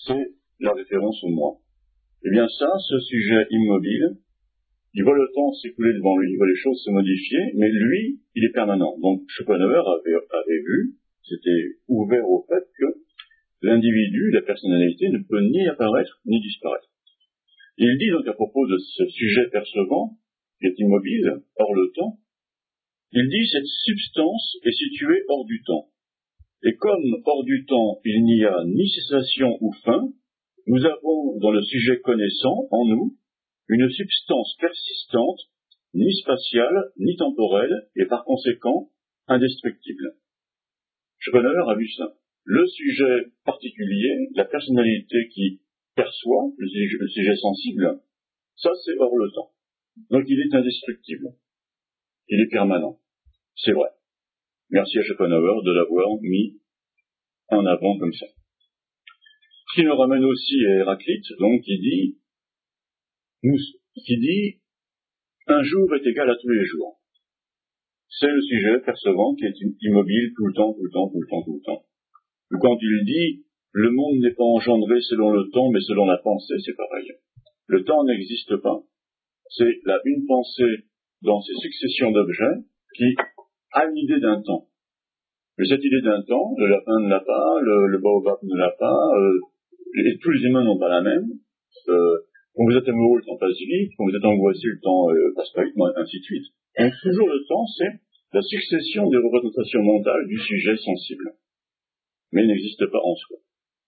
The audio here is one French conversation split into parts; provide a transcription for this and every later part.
c'est la référence au moi. Eh bien ça, ce sujet immobile, il voit le temps s'écouler devant lui, il voit les choses se modifier, mais lui, il est permanent. Donc Schopenhauer avait vu, c'était ouvert au fait que l'individu, la personnalité, ne peut ni apparaître ni disparaître. Il dit donc à propos de ce sujet percevant, qui est immobile, hors le temps, il dit cette substance est située hors du temps. Et comme hors du temps, il n'y a ni cessation ou fin, nous avons dans le sujet connaissant, en nous, une substance persistante, ni spatiale, ni temporelle, et par conséquent, indestructible. Schopenhauer a vu ça. Le sujet particulier, la personnalité qui perçoit, le sujet sensible, ça c'est hors le temps. Donc il est indestructible. Il est permanent. C'est vrai. Merci à Schopenhauer de l'avoir mis en avant comme ça. Ce qui nous ramène aussi à Héraclite, donc, qui dit, un jour est égal à tous les jours. C'est le sujet percevant qui est immobile tout le temps, tout le temps, tout le temps, tout le temps. Ou quand il dit, le monde n'est pas engendré selon le temps, mais selon la pensée, c'est pareil. Le temps n'existe pas. C'est là une pensée dans ces successions d'objets qui a une idée d'un temps. Mais cette idée d'un temps, le lapin ne l'a pas, le baobab ne l'a pas, et tous les humains n'ont pas la même. Quand vous êtes amoureux, le temps passe vite, quand vous êtes angoissé, le temps passe pas vite, ainsi de suite. Donc toujours le temps, c'est la succession des représentations mentales du sujet sensible. Mais il n'existe pas en soi.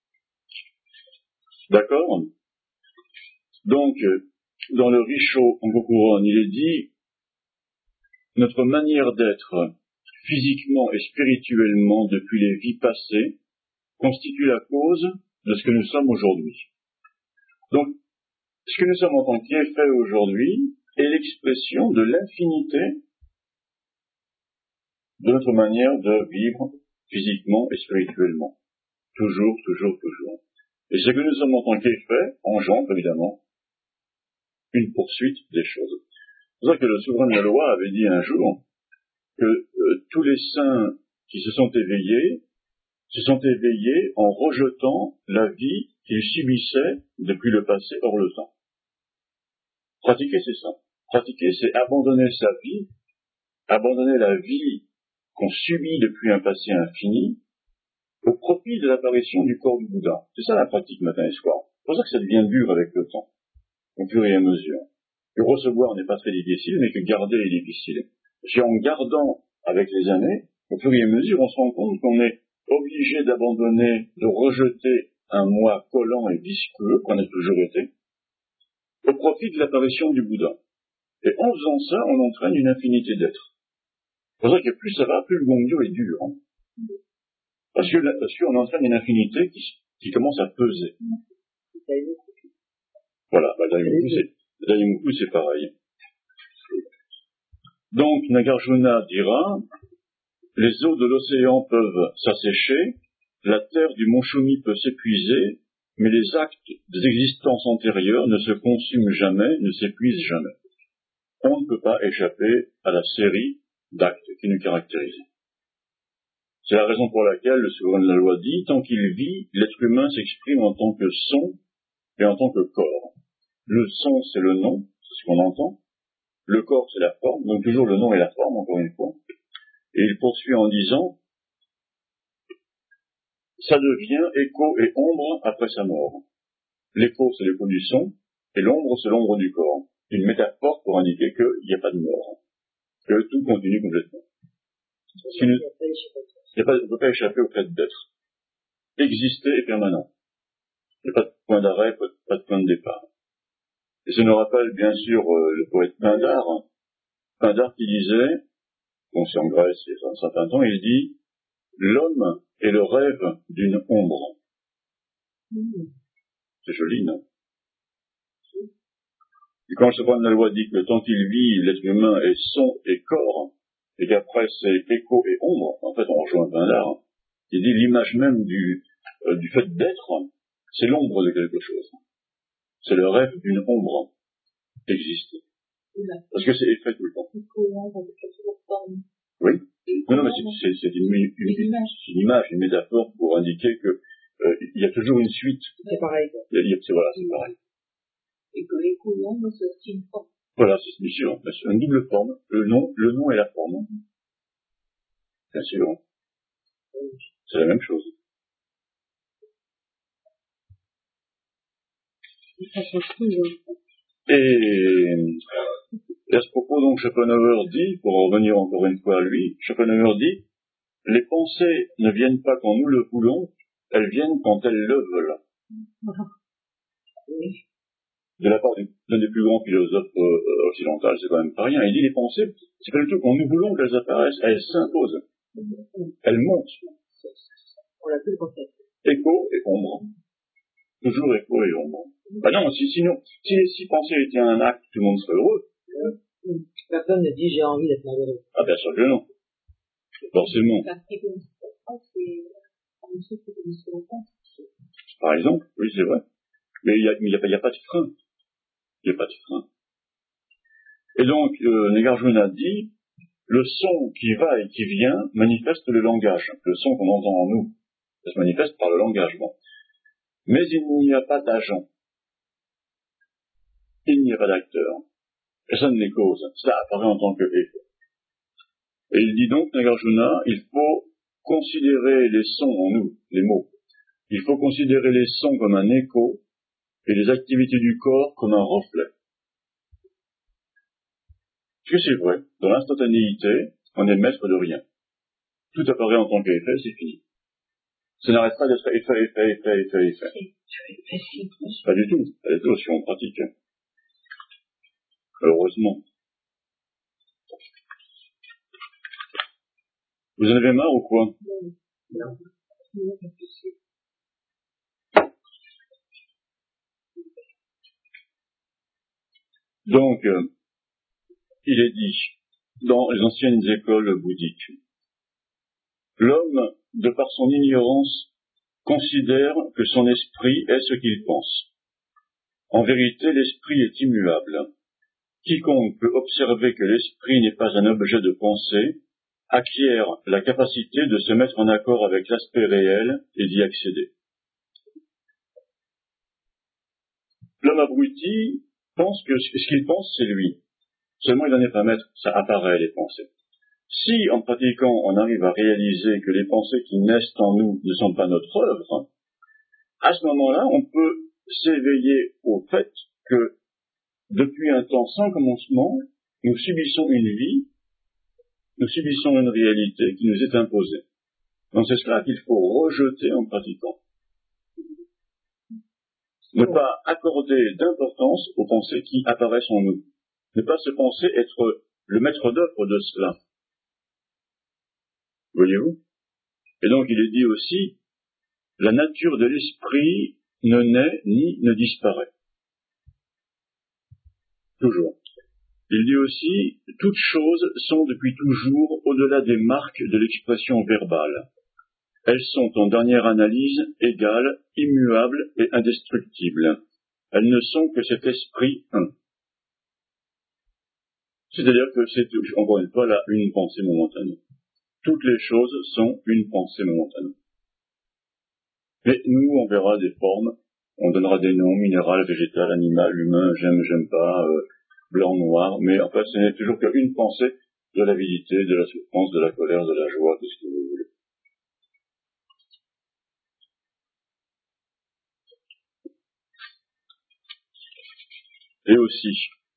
D'accord? Donc, dans le Richaud en Couronne, il est dit, notre manière d'être physiquement et spirituellement depuis les vies passées constitue la cause de ce que nous sommes aujourd'hui. Donc, ce que nous sommes en tant qu'effet aujourd'hui est l'expression de l'infinité de notre manière de vivre physiquement et spirituellement. Toujours, toujours, toujours. Et ce que nous sommes en tant qu'effet engendre évidemment une poursuite des choses. C'est pour ça que le souverain de la loi avait dit un jour que tous les saints qui se sont éveillés en rejetant la vie qu'ils subissaient depuis le passé hors le temps. Pratiquer, c'est ça. Pratiquer, c'est abandonner sa vie, abandonner la vie qu'on subit depuis un passé infini, au profit de l'apparition du corps du Bouddha. C'est ça la pratique matin et soir. C'est pour ça que ça devient dur avec le temps, au fur et à mesure. Que recevoir n'est pas très difficile, mais que garder est difficile. Et en gardant avec les années, au fur et à mesure, on se rend compte qu'on est obligé d'abandonner, de rejeter un moi collant et visqueux qu'on a toujours été, au profit de l'apparition du Bouddha. Et en faisant ça, on entraîne une infinité d'êtres. C'est pour ça que plus ça va, plus le gongyo est dur. Hein. Parce qu'on entraîne une infinité qui commence à peser. Voilà, Daimoku c'est pareil. Donc Nagarjuna dira, les eaux de l'océan peuvent s'assécher, la terre du mont Shumi peut s'épuiser, mais les actes des existences antérieures ne se consument jamais, ne s'épuisent jamais. On ne peut pas échapper à la série d'actes qui nous caractérisent. C'est la raison pour laquelle le souverain de la loi dit, tant qu'il vit, l'être humain s'exprime en tant que son et en tant que corps. Le son, c'est le nom, c'est ce qu'on entend. Le corps, c'est la forme, donc toujours le nom et la forme, encore une fois. Et il poursuit en disant, ça devient écho et ombre après sa mort. L'écho, c'est l'écho du son, et l'ombre, c'est l'ombre du corps. Une métaphore pour indiquer qu'il n'y a pas de mort, que tout continue complètement. On ne peut pas échapper au fait d'être. Exister est permanent. Il n'y a pas de point d'arrêt, pas de point de départ. Et ça nous rappelle bien sûr le poète Pindare qui disait, bon c'est en Grèce il y a un certain temps, il dit, l'homme est le rêve d'une ombre. C'est joli, non? Et quand le souverain de la loi dit que tant qu'il vit, l'être humain est son et corps, et qu'après c'est écho et ombre, en fait on rejoint Pindare, il dit l'image même du fait d'être, c'est l'ombre de quelque chose. C'est le rêve d'une ombre d'exister. Parce que c'est effet tout le temps. Oui. Non, mais c'est une image, une métaphore pour indiquer que il y a toujours une suite. C'est pareil. Voilà, c'est pareil. Et que les coulons, c'est aussi une forme. Voilà, c'est bien sûr. C'est une double forme. Le nom et la forme. Bien sûr. C'est la même chose. Et à ce propos, donc, Schopenhauer dit, pour revenir encore une fois à lui, Schopenhauer dit, les pensées ne viennent pas quand nous le voulons, elles viennent quand elles le veulent. De la part d'un des plus grands philosophes occidentaux, c'est quand même pas rien. Il dit les pensées, c'est pas du tout quand nous voulons qu'elles apparaissent, elles s'imposent. Elles montent. On l'a plus le concept. Écho et ombre. Toujours écho et ombre. Bah non, sinon, si les 6 pensées étaient un acte, tout le monde serait heureux. Personne ne dit j'ai envie d'être malheureux. Ah bien sûr que non. Forcément. Par exemple, oui c'est vrai. Mais il n'y a pas de frein. Il n'y a pas de frein. Et donc, Nagarjuna dit, le son qui va et qui vient manifeste le langage. Le son qu'on entend en nous, ça se manifeste par le langage. Bon. Mais il n'y a pas d'agent. Il n'y a pas d'acteur. Personne ne les cause. Ça apparaît en tant que effet. Et il dit donc, Nagarjuna, il faut considérer les sons en nous, les mots. Il faut considérer les sons comme un écho et les activités du corps comme un reflet. Parce que c'est vrai, dans l'instantanéité, on est maître de rien. Tout apparaît en tant qu'effet, c'est fini. Ça n'arrête pas d'être effet. Pas du tout. Pas du tout si on pratique. Heureusement. Vous en avez marre ou quoi? Non. Donc, il est dit, dans les anciennes écoles bouddhiques, l'homme, de par son ignorance, considère que son esprit est ce qu'il pense. En vérité, l'esprit est immuable. Quiconque peut observer que l'esprit n'est pas un objet de pensée, acquiert la capacité de se mettre en accord avec l'aspect réel et d'y accéder. L'homme abruti pense que ce qu'il pense, c'est lui. Seulement, il n'en est pas maître, ça apparaît, les pensées. Si, en pratiquant, on arrive à réaliser que les pensées qui naissent en nous ne sont pas notre œuvre, à ce moment-là, on peut s'éveiller au fait que, depuis un temps sans commencement, nous subissons une vie, nous subissons une réalité qui nous est imposée. Donc c'est cela qu'il faut rejeter en pratiquant. Ne pas accorder d'importance aux pensées qui apparaissent en nous. Ne pas se penser être le maître d'œuvre de cela. Voyez-vous? Et donc il est dit aussi, la nature de l'esprit ne naît ni ne disparaît. Toujours. Il dit aussi, toutes choses sont depuis toujours au-delà des marques de l'expression verbale. Elles sont en dernière analyse égales, immuables et indestructibles. Elles ne sont que cet esprit un. C'est-à-dire que c'est, encore une fois, là, une pensée momentanée. Toutes les choses sont une pensée momentanée. Mais nous, on verra des formes, on donnera des noms, minéral, végétal, animal, humain, j'aime pas, blanc, noir, mais en fait, ce n'est toujours qu'une pensée de l'avidité, de la souffrance, de la colère, de la joie, tout ce que vous voulez. Et aussi,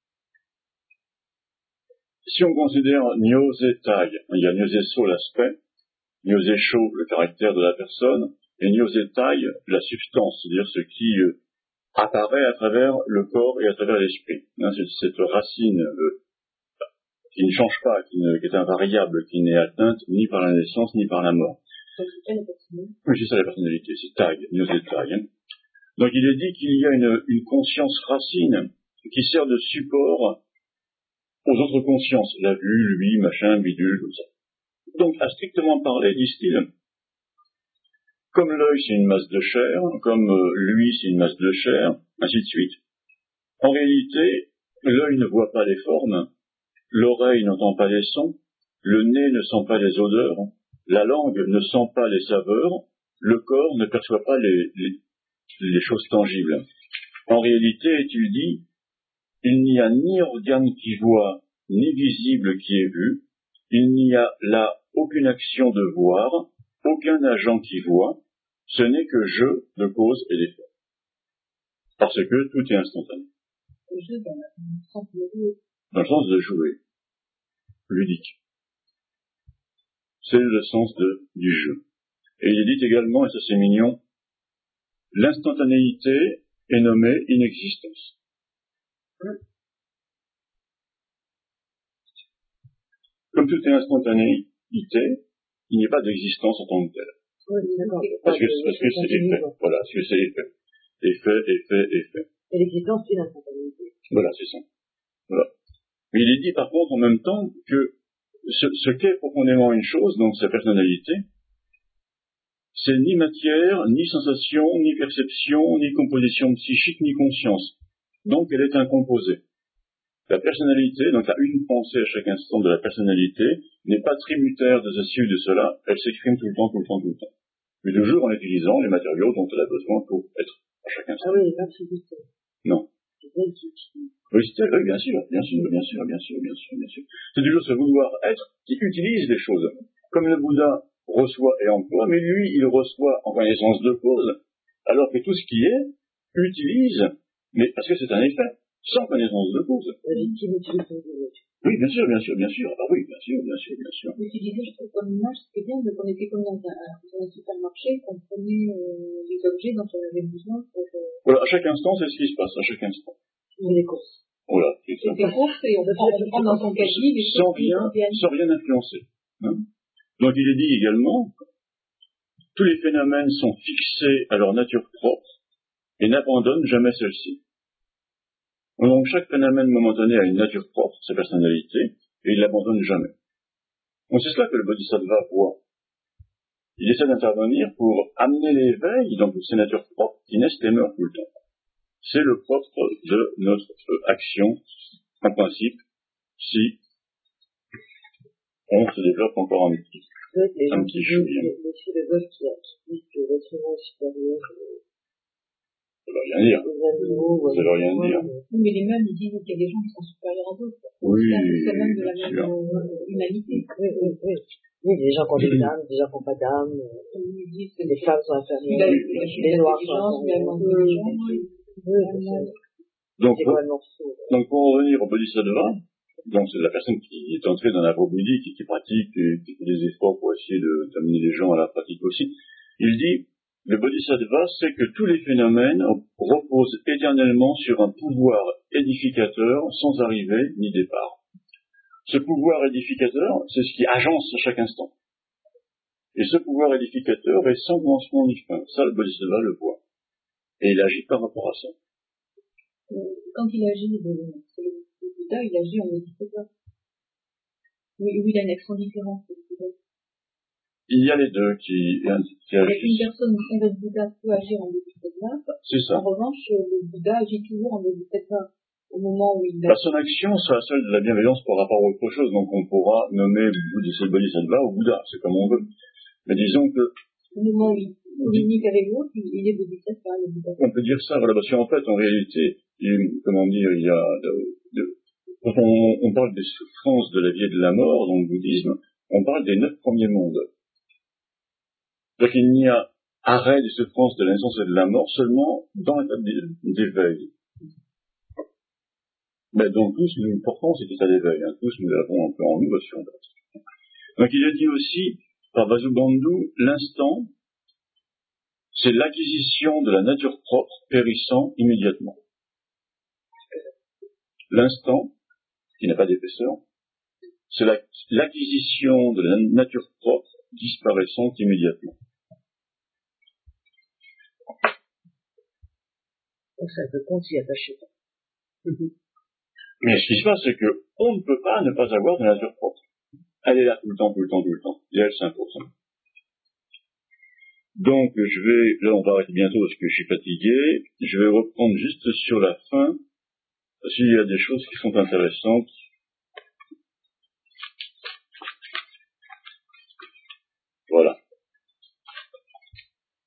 si on considère Nyosetai, il y a Nyoseso l'aspect, Nyosesho le caractère de la personne, et Nyosetai la substance, c'est-à-dire ce qui apparaît à travers le corps et à travers l'esprit. C'est cette racine qui ne change pas, qui est invariable, qui n'est atteinte ni par la naissance ni par la mort. Oui, c'est ça la personnalité, c'est Tai, Nyosetai. Donc il est dit qu'il y a une conscience racine qui sert de support aux autres consciences, la vue, lui, machin, bidule, tout ça. Donc, à strictement parler, disent-ils, comme l'œil c'est une masse de chair, comme lui c'est une masse de chair, ainsi de suite. En réalité, l'œil ne voit pas les formes, l'oreille n'entend pas les sons, le nez ne sent pas les odeurs, la langue ne sent pas les saveurs, le corps ne perçoit pas les choses tangibles. En réalité, tu dis, il n'y a ni organe qui voit, ni visible qui est vu, il n'y a là aucune action de voir, aucun agent qui voit, ce n'est que jeu de cause et d'effet. Parce que tout est instantané. Le jeu dans le sens de jouer. Dans le sens de jouer. Ludique. C'est le sens du jeu. Et il dit également, et ça c'est mignon, l'instantanéité est nommée inexistence. Comme tout est instantanéité, il n'y a pas d'existence en tant que telle. Oui, d'accord. Parce que c'est effet. Voilà, parce que c'est effet. Effet. Et l'existence, c'est l'instantanéité. Voilà, c'est ça. Voilà. Mais il est dit par contre en même temps que ce qu'est profondément une chose, donc sa personnalité, c'est ni matière, ni sensation, ni perception, ni composition psychique, ni conscience. Donc elle est incomposée. La personnalité, donc la une pensée à chaque instant de la personnalité, n'est pas tributaire de ceci ou de cela, elle s'exprime tout le temps. Mais toujours en utilisant les matériaux dont elle a besoin pour être à chaque instant. Ah oui, elle n'est pas tributaire. Non. C'est elle qui utilise. Oui, bien sûr. C'est toujours ce vouloir être qui utilise les choses. Comme le Bouddha reçoit et emploie, mais lui, il reçoit en connaissance de cause, alors que tout ce qui est, utilise, mais parce que c'est un effet, sans connaissance de cause. La victime utilise son visage. Oui, bien sûr. Ah oui, bien sûr. Utiliser, je trouve, comme image, c'était bien qu'on était comme dans un supermarché, qu'on prenait les objets dont on avait besoin pour... Voilà, à chaque instant, c'est ce qui se passe, à chaque instant. C'est les courses. Voilà, c'est ça. Des courses, et on prend dans son caddie des sans rien influencer. Hein. Donc il est dit également, tous les phénomènes sont fixés à leur nature propre et n'abandonnent jamais celle-ci. Donc chaque phénomène momentané a une nature propre, sa personnalité, et il l'abandonne jamais. Donc c'est cela que le Bodhisattva voit. Il essaie d'intervenir pour amener l'éveil, donc ces natures propres qui naissent et meurent tout le temps. C'est le propre de notre action, en principe, si on se développe encore un petit chouïa. Les philosophes qui disent que l'être humain est supérieur ça veut rien dire. Ça veut rien dire. Mais les mêmes, ils disent qu'il y a des gens qui sont supérieurs à d'autres. Oui, c'est même de la même humanité. Oui, des gens qui ont des âmes, des gens qui n'ont pas d'âme. Les femmes sont inférieures, les noirs sont inférieurs. Donc pour en revenir au Bodhisattva, donc c'est la personne qui est entrée dans la voie bouddhique et qui pratique et qui fait des efforts pour essayer d'amener les gens à la pratique aussi, il dit, le Bodhisattva sait que tous les phénomènes reposent éternellement sur un pouvoir édificateur sans arrivée ni départ. Ce pouvoir édificateur, c'est ce qui agence à chaque instant. Et ce pouvoir édificateur est sans commencement ni fin. Ça, le Bodhisattva le voit. Et il agit par rapport à ça. Quand il agit, le Bouddha, il agit en Bodhisattva. Oui, il a une action différente. Il y a les deux qui agissent. Une personne qui est Bouddha peut agir en Bodhisattva. C'est ça. En revanche, le Bouddha agit toujours en Bodhisattva. Au moment où il son action sera celle de la bienveillance par rapport à autre chose. Donc on pourra nommer le Bodhisattva ou Bouddha, c'est comme on veut. Mais disons que... Au moment où il communique avec l'autre, il est Bodhisattva, le Bouddha. On peut dire ça, voilà, parce qu'en fait, en réalité, il y a... quand on parle des souffrances de la vie et de la mort, dans le bouddhisme, on parle des 9 premiers mondes. Donc il n'y a arrêt des souffrances de la naissance et de la mort seulement dans l'état d'éveil. Mais donc tous nous portons cet état d'éveil, hein. Tous nous l'avons un peu en nous, si on veut. Donc il est dit aussi, par Vasubandhu, l'instant, c'est l'acquisition de la nature propre périssant immédiatement. L'instant, qui n'a pas d'épaisseur, c'est l'acquisition de la nature propre disparaissant immédiatement. Donc ça peut compte s'y attacher. Mais ce qui se passe, c'est que on ne peut pas ne pas avoir de nature propre. Elle est là tout le temps. Et elle s'impose. Donc, là on va arrêter bientôt parce que je suis fatigué. Je vais reprendre juste sur la fin, s'il y a des choses qui sont intéressantes. Voilà.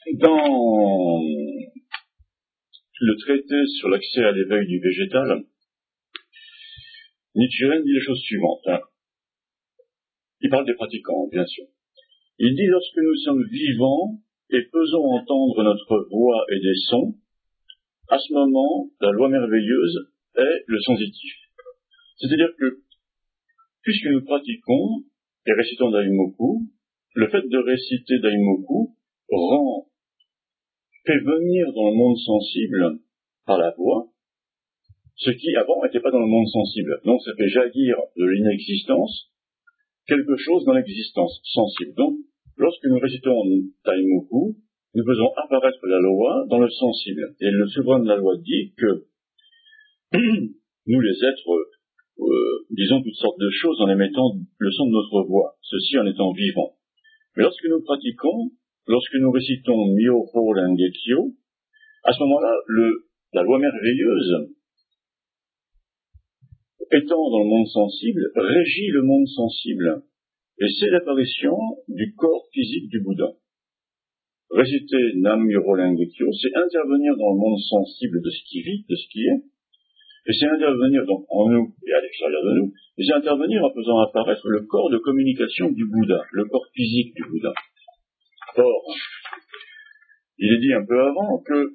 Dans le traité sur l'accès à l'éveil du végétal, Nichiren dit les choses suivantes. Il parle des pratiquants, bien sûr. Il dit, lorsque nous sommes vivants et faisons entendre notre voix et des sons, à ce moment, la loi merveilleuse est le sensitif. C'est-à-dire que, puisque nous pratiquons et récitons Daimoku, le fait de réciter Daimoku fait venir dans le monde sensible, par la voix, ce qui avant n'était pas dans le monde sensible. Donc ça fait jaillir de l'inexistence quelque chose dans l'existence sensible. Donc, lorsque nous récitons Daimoku, nous faisons apparaître la loi dans le sensible. Et le souverain de la loi dit que nous les êtres disons toutes sortes de choses en émettant le son de notre voix, ceci en étant vivant. Mais lorsque nous pratiquons, lorsque nous récitons Myoho Rengekyo, à ce moment-là, la loi merveilleuse, étant dans le monde sensible, régit le monde sensible. Et c'est l'apparition du corps physique du Bouddha. Réciter Nam Myoho Rengekyo, c'est intervenir dans le monde sensible de ce qui vit, de ce qui est, et c'est intervenir donc en nous et à l'extérieur de nous, et c'est intervenir en faisant apparaître le corps de communication du Bouddha, le corps physique du Bouddha. Or, il est dit un peu avant que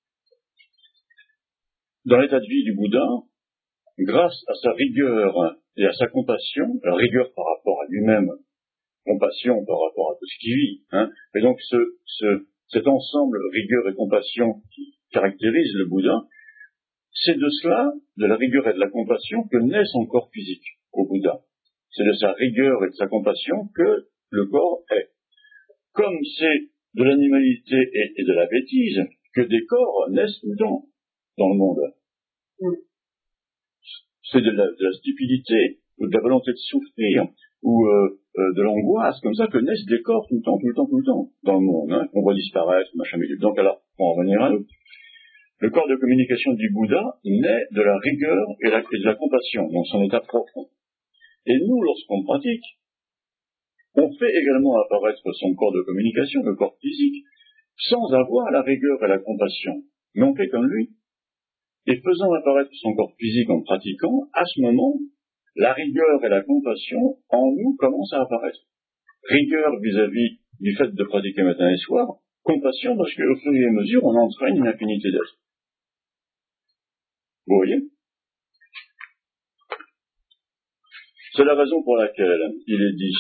dans l'état de vie du Bouddha, grâce à sa rigueur et à sa compassion, alors rigueur par rapport à lui-même, compassion par rapport à tout ce qui vit, et donc cet ensemble rigueur et compassion qui caractérise le Bouddha, c'est de cela, de la rigueur et de la compassion, que naît son corps physique au Bouddha. C'est de sa rigueur et de sa compassion que le corps est. Comme c'est de l'animalité et de la bêtise que des corps naissent tout le temps dans le monde. C'est de la stupidité, ou de la volonté de souffrir, ou de l'angoisse, comme ça que naissent des corps tout le temps, dans le monde, qu'on voit disparaître, machin, mais donc alors, pour en revenir à nous, le corps de communication du Bouddha naît de la rigueur et de la compassion, dans son état profond. Et nous, lorsqu'on pratique, on fait également apparaître son corps de communication, le corps physique, sans avoir la rigueur et la compassion. Mais on fait comme lui. Et faisant apparaître son corps physique en pratiquant, à ce moment, la rigueur et la compassion en nous commencent à apparaître. Rigueur vis-à-vis du fait de pratiquer matin et soir, compassion parce qu'au fur et à mesure, on entraîne une infinité d'êtres. Vous voyez? C'est la raison pour laquelle il est dit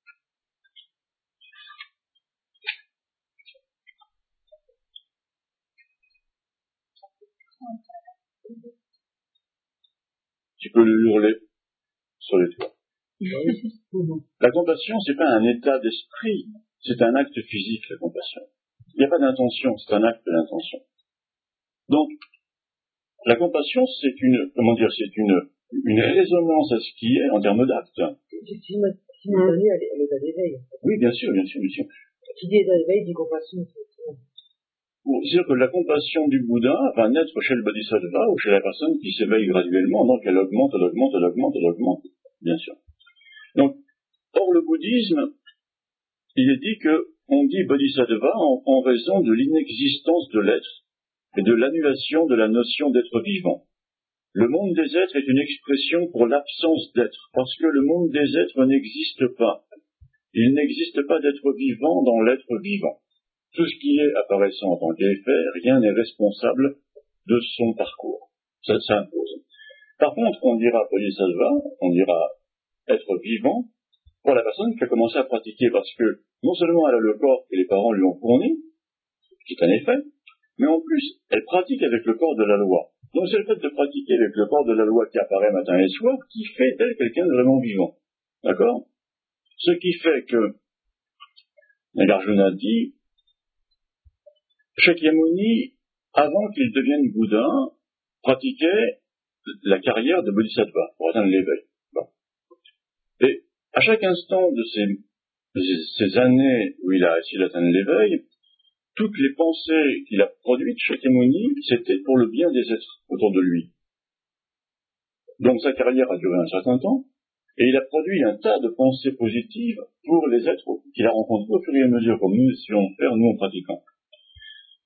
tu peux le hurler sur les toits. La compassion, c'est pas un état d'esprit, c'est un acte physique, la compassion. Il n'y a pas d'intention, c'est un acte d'intention. Donc, la compassion, c'est une résonance à ce qui est en termes d'acte. Simultané à l'état d'éveil. Oui, bien sûr. Qui dit état d'éveil dit compassion. C'est-à-dire que la compassion du Bouddha va naître chez le Bodhisattva ou chez la personne qui s'éveille graduellement, donc elle augmente, bien sûr. Donc, or le bouddhisme, il est dit qu'on dit Bodhisattva en raison de l'inexistence de l'être et de l'annulation de la notion d'être vivant. Le monde des êtres est une expression pour l'absence d'être, parce que le monde des êtres n'existe pas. Il n'existe pas d'être vivant dans l'être vivant. Tout ce qui est apparaissant en tant qu'effet, rien n'est responsable de son parcours. Ça s'impose. Par contre, on dira Bodhisattva, on dira être vivant, pour la personne qui a commencé à pratiquer, parce que non seulement elle a le corps que les parents lui ont fourni, qui est un effet, mais en plus, elle pratique avec le corps de la loi. Donc c'est le fait de pratiquer avec le corps de la loi qui apparaît matin et soir qui fait d'elle quelqu'un de vraiment vivant. D'accord? Ce qui fait que, Nagarjuna dit, Shakyamuni, avant qu'il devienne Bouddha, pratiquait la carrière de Bodhisattva pour atteindre l'éveil. Bon. Et à chaque instant de ces années où il a essayé d'atteindre l'éveil, toutes les pensées qu'il a produites, Shakyamuni, c'était pour le bien des êtres autour de lui. Donc sa carrière a duré un certain temps, et il a produit un tas de pensées positives pour les êtres qu'il a rencontrés au fur et à mesure, comme nous essayons de faire, nous, en pratiquant.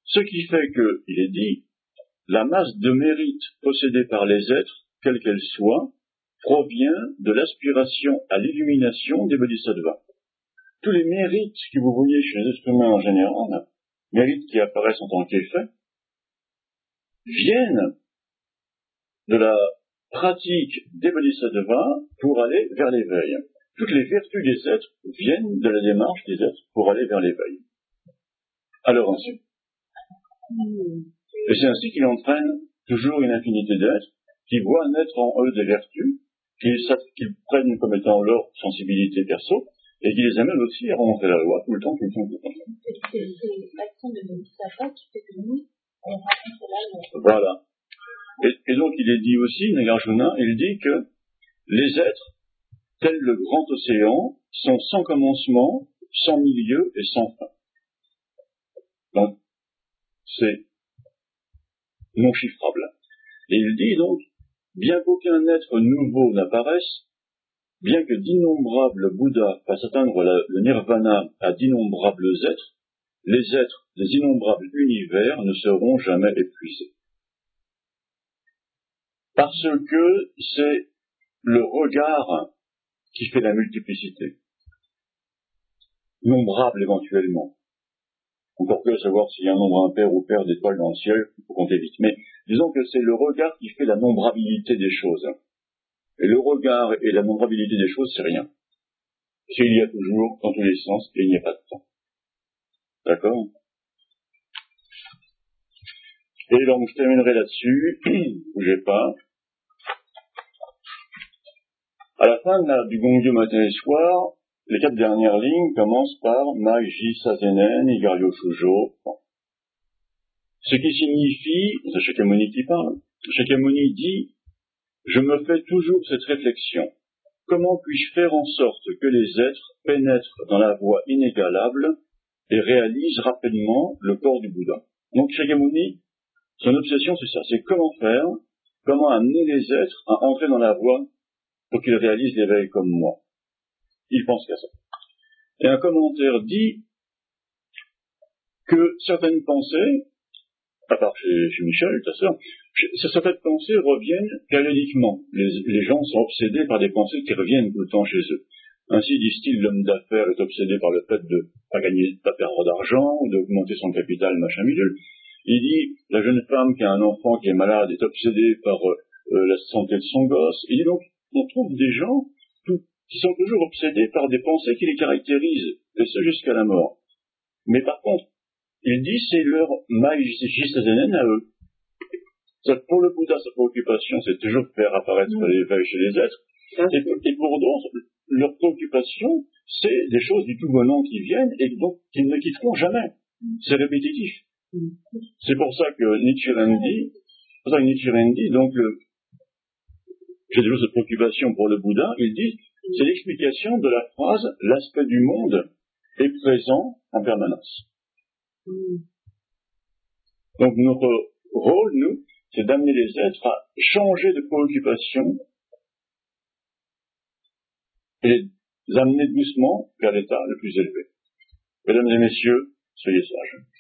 Ce qui fait qu'il est dit, la masse de mérite possédée par les êtres, quelle qu'elle soit, provient de l'aspiration à l'illumination des bodhisattvas. Tous les mérites que vous voyez chez les êtres humains en général, mérites qui apparaissent en tant qu'effet, viennent de la pratique des bodhisattvas pour aller vers l'éveil. Toutes les vertus des êtres viennent de la démarche des êtres pour aller vers l'éveil. Alors ainsi. Et c'est ainsi qu'il entraîne toujours une infinité d'êtres qui voient naître en eux des vertus, qu'ils prennent comme étant leur sensibilité perso, et qui les amènent aussi à remonter la loi tout le temps. C'est l'action de Bodhisattva qui fait que nous, on rencontre la loi. Voilà. Et donc il est dit aussi, Nagarjuna, il dit que les êtres, tels le grand océan, sont sans commencement, sans milieu et sans fin. Donc, c'est non chiffrable. Et il dit donc, bien qu'aucun être nouveau n'apparaisse, bien que d'innombrables Bouddhas fassent atteindre le nirvana à d'innombrables êtres, les innombrables univers ne seront jamais épuisés. Parce que c'est le regard qui fait la multiplicité. Nombrable éventuellement. Encore que savoir s'il y a un nombre impair ou pair d'étoiles dans le ciel, il faut compter vite. Mais disons que c'est le regard qui fait la nombrabilité des choses. Et le regard et la nombrabilité des choses, c'est rien. S'il y a toujours, dans tous les sens, et il n'y a pas de temps. D'accord? Et donc, je terminerai là-dessus. Bougez pas. À la fin du Gongyo matin et soir, les 4 dernières lignes commencent par Maiji Sazenen, Igario Shujo. Ce qui signifie, c'est Shakyamuni qui parle, Shakyamuni dit, je me fais toujours cette réflexion. Comment puis-je faire en sorte que les êtres pénètrent dans la voie inégalable et réalisent rapidement le corps du Bouddha? Donc Shakyamuni, son obsession c'est ça, c'est comment amener les êtres à entrer dans la voie pour qu'ils réalisent l'éveil comme moi. Il pense qu'à ça. Et un commentaire dit que certaines pensées, à part chez Michel, ta sœur, certaines pensées reviennent périodiquement. Les gens sont obsédés par des pensées qui reviennent tout le temps chez eux. Ainsi, disent-ils, l'homme d'affaires est obsédé par le fait de pas perdre d'argent, d'augmenter son capital, machin bidule. Il dit, la jeune femme qui a un enfant qui est malade est obsédée par la santé de son gosse. Il dit donc, on trouve des gens qui sont toujours obsédés par des pensées qui les caractérisent, et ce jusqu'à la mort. Mais par contre, il dit c'est leur Maiji Sazenen à eux. Pour le Bouddha, sa préoccupation, c'est toujours de faire apparaître l'éveil chez les êtres, et pour d'autres, leur préoccupation, c'est des choses du tout venant qui viennent, et donc qu'ils ne quitteront jamais. C'est répétitif. C'est pour ça que Nichiren dit, donc, j'ai toujours cette préoccupation pour le Bouddha, il dit, c'est l'explication de la phrase « l'aspect du monde est présent en permanence ». Donc notre rôle, nous, c'est d'amener les êtres à changer de préoccupation et les amener doucement vers l'état le plus élevé. Mesdames et messieurs, soyez sages.